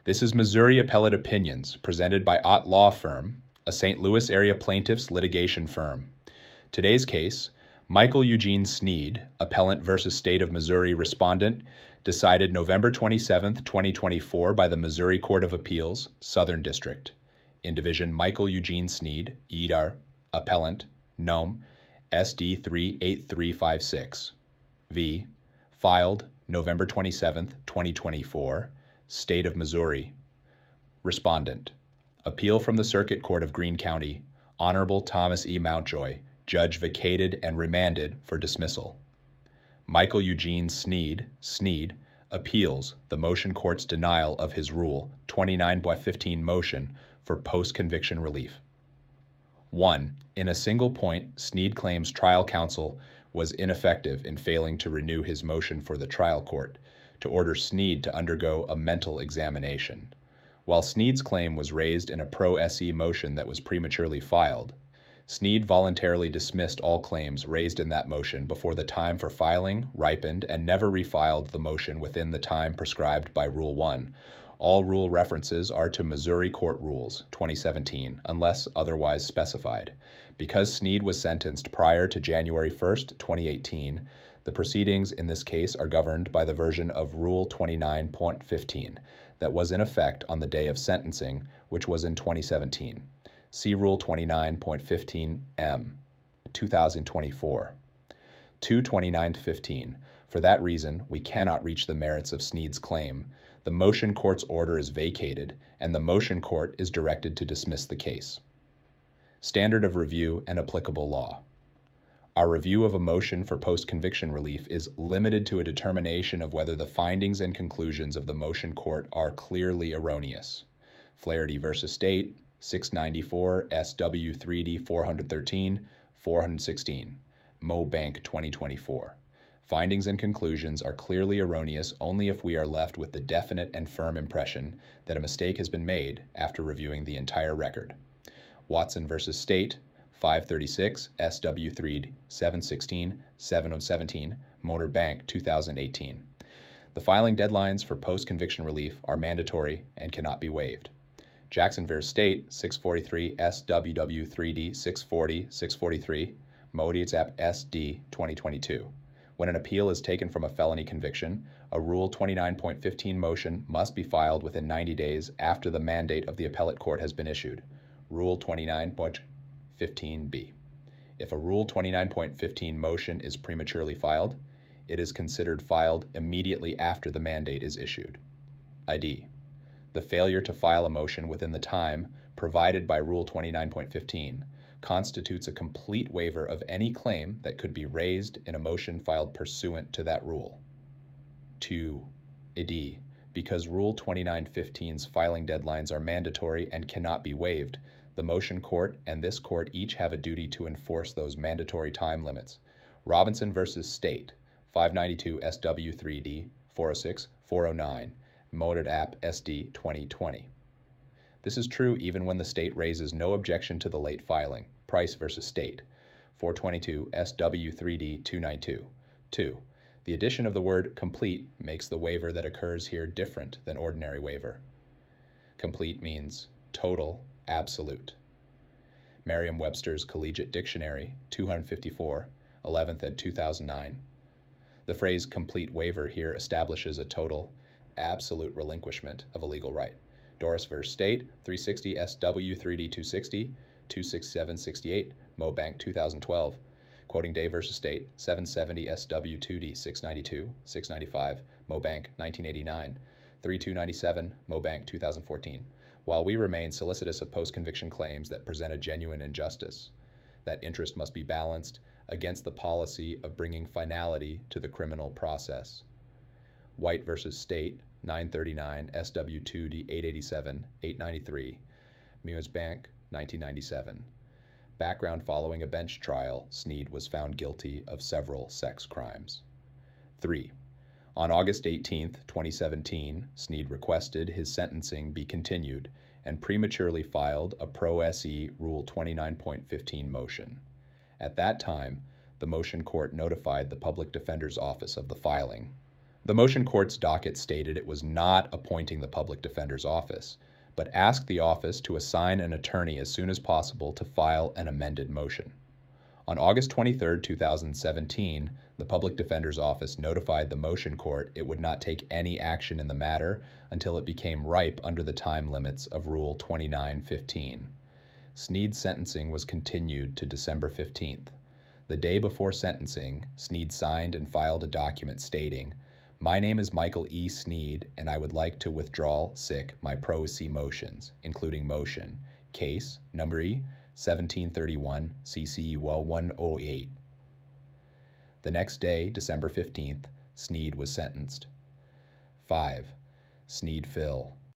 This is Missouri Appellate Opinions, presented by Ott Law Firm, a St. Louis area plaintiffs litigation firm. Today's case, Michael Eugene Sneed, Appellant versus State of Missouri Respondent, decided November 27, 2024 by the Missouri Court of Appeals, Southern District. In Division Michael Eugene Sneed, EDAR, Appellant, Nome, SD 38356. V. Filed November 27, 2024, State of Missouri. Respondent. Appeal from the Circuit Court of Greene County. Honorable Thomas E. Mountjoy, Judge vacated and remanded for dismissal. Michael Eugene Sneed, appeals the motion court's denial of his Rule 29/15 motion for post-conviction relief. 1. In a single point, Sneed claims trial counsel was ineffective in failing to renew his motion for the trial court to order Sneed to undergo a mental examination. While Sneed's claim was raised in a pro-SE motion that was prematurely filed, Sneed voluntarily dismissed all claims raised in that motion before the time for filing ripened and never refiled the motion within the time prescribed by Rule 1. All rule references are to Missouri Court Rules 2017, unless otherwise specified. Because Sneed was sentenced prior to January 1st, 2018, the proceedings in this case are governed by the version of Rule 29.15 that was in effect on the day of sentencing, which was in 2017. See Rule 29.15M, 2024. 229.15. For that reason, we cannot reach the merits of Sneed's claim. The motion court's order is vacated, and the motion court is directed to dismiss the case. Standard of review and applicable law. Our review of a motion for post-conviction relief is limited to a determination of whether the findings and conclusions of the motion court are clearly erroneous. Flaherty v. State, 694 SW 3D 413, 416, Mo Bank 2024. Findings and conclusions are clearly erroneous only if we are left with the definite and firm impression that a mistake has been made after reviewing the entire record. Watson v. State, 536 SW 3 716 7017, Motor Bank 2018. The filing deadlines for post-conviction relief are mandatory and cannot be waived. Jackson v. State, 643 SWW 3D 640 643, Modiatz App SD 2022. When an appeal is taken from a felony conviction, a Rule 29.15 motion must be filed within 90 days after the mandate of the appellate court has been issued. Rule 29.15b. If a Rule 29.15 motion is prematurely filed, it is considered filed immediately after the mandate is issued. ID. The failure to file a motion within the time provided by Rule 29.15 constitutes a complete waiver of any claim that could be raised in a motion filed pursuant to that rule. 2. ID. Because Rule 29.15's filing deadlines are mandatory and cannot be waived, the motion court and this court each have a duty to enforce those mandatory time limits. Robinson v. State, 592 SW 3D 406 409, Motored App SD 2020. This is true even when the state raises no objection to the late filing. Price v. State, 422 SW 3D 292. 2. The addition of the word complete makes the waiver that occurs here different than ordinary waiver. Complete means total, absolute. Merriam-Webster's Collegiate Dictionary, 254, 11th ed. 2009. The phrase complete waiver here establishes a total, absolute relinquishment of a legal right. Doris v. State, 360 SW 3D 260, 26768, Mo Bank 2012. Quoting Day v. State, 770 SW 2D 692, 695, Mo Bank 1989, 3297, Mo Bank 2014. While we remain solicitous of post-conviction claims that present a genuine injustice, that interest must be balanced against the policy of bringing finality to the criminal process. White v. State, 939 SW 2D 887, 893, Mews Bank 1997. Background: following a bench trial, Sneed was found guilty of several sex crimes. 3. On August 18, 2017, Sneed requested his sentencing be continued and prematurely filed a pro-SE Rule 29.15 motion. At that time, the motion court notified the Public Defender's Office of the filing. The motion court's docket stated it was not appointing the public defender's office, but asked the office to assign an attorney as soon as possible to file an amended motion. On August 23, 2017, the public defender's office notified the motion court it would not take any action in the matter until it became ripe under the time limits of Rule 2915. Sneed's sentencing was continued to December 15th. The day before sentencing, Sneed signed and filed a document stating, "My name is Michael E. Sneed, and I would like to withdraw my pro se motions, including motion, case, number 1731, CC 108. The next day, December 15th, Sneed was sentenced. 5. Sneed Phil.